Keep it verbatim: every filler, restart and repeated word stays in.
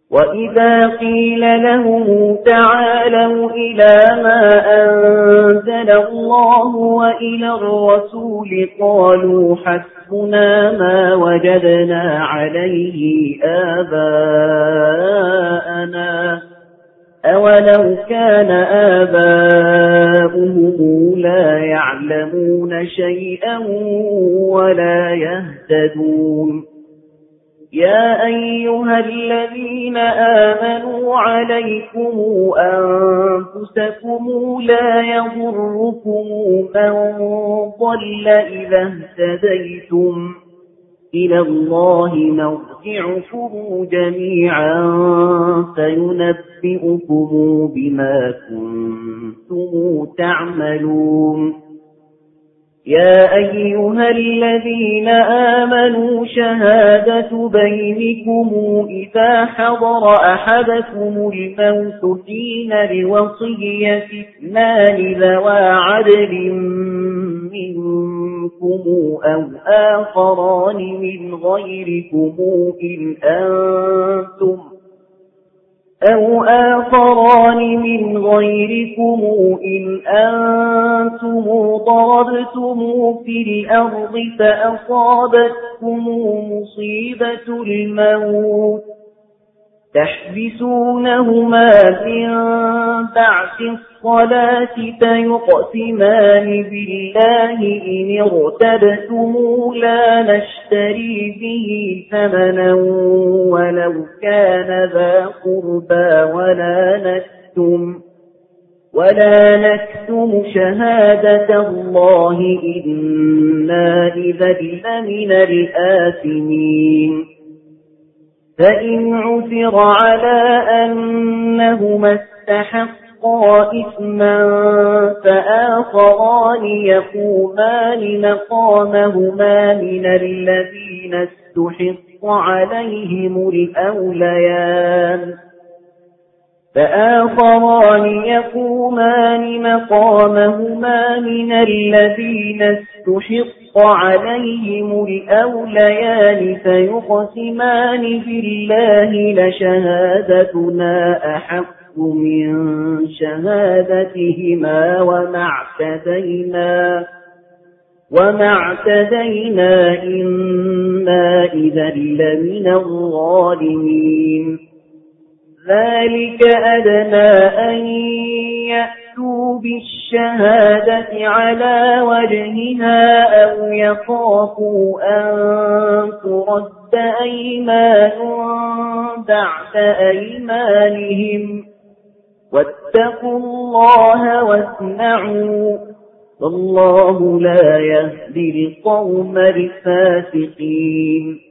وَإِذَا قِيلَ لَهُمْ تَعَالَوْا إِلَى مَا أَنزَلَ اللَّهُ وَإِلَى الرَّسُولِ قَالُوا حَسْبُنَا مَا وَجَدْنَا عَلَيْهِ آبَاءَنَا أَوَلَوْ كَانَ آبَاؤُهُمْ لَا يَعْلَمُونَ شَيْئًا وَلَا يَهْتَدُونَ يَا أَيُّهَا الَّذِينَ آمَنُوا عَلَيْكُمْ أَنفُسَكُمْ لَا يَضُرُّكُمْ مَنْ ضَلَّ إِذَا اهْتَدَيْتُمْ إِلَى اللَّهِ مَرْجِعُكُمْ جَمِيعًا فَيُنَبِّئُكُم بِمَا كُنتُمْ تَعْمَلُونَ يَا أَيُّهَا الَّذِينَ آمَنُوا شَهَادَةُ بَيْنِكُمْ إِذَا حَضَرَ أَحَدَكُمُ الْمَوْتُ حِينَ الْوَصِيَّةِ اثْنَانِ ذَوَا عَدْلٍ مِنكُمْ أَوْ آخَرَانِ مِنْ غَيْرِكُمْ إِنْ أَنْتُمْ أَوْ آخَرَانِ مِنْ غَيْرِكُمْ إِنْ أَنْتُمْ ضَرَبْتُمْ فِي الْأَرْضِ فَأَصَابَتْكُمْ مُصِيبَةُ الْمَوْتِ تَحْبِسُونَهُمَا مِنْ بَعْدِ الصَّلَاةِ فَيُقْسِمَانِ بِاللَّهِ إِنِ ارْتَبْتُمْ لَا نَشْتَرِي بِهِ ثَمَنًا وَلَوْ كَانَ ذَا قُرْبَى وَلَا نَكْتُمُ وَلَا نَكْتُمُ شَهَادَةَ اللَّهِ إِنَّا إِذًا لَّمِنَ الْآثِمِينَ فَإِنْ عُثِرَ عَلَى أَنَّهُمَا اسْتَحَقَّا إِثْمًا فَآخَرَانِ يَقُومَانِ مَقَامَهُمَا مِنَ الَّذِينَ اسْتُحِقَّ عَلَيْهِمُ الْأَوْلَيَانِ فآخران يقومان مقامهما من الذين استحق عليهم الأوليان فيقسمان بالله لشهادتنا أحق من شهادتهما وما اعتدينا وما اعتدينا إنا إذا لمن الظالمين ذلك أدنى أن يأتوا بالشهادة على وجهها أو يخافوا أن ترد أيمان بعد أيمانهم واتقوا الله واسمعوا والله لا يهدي القوم الفاسقين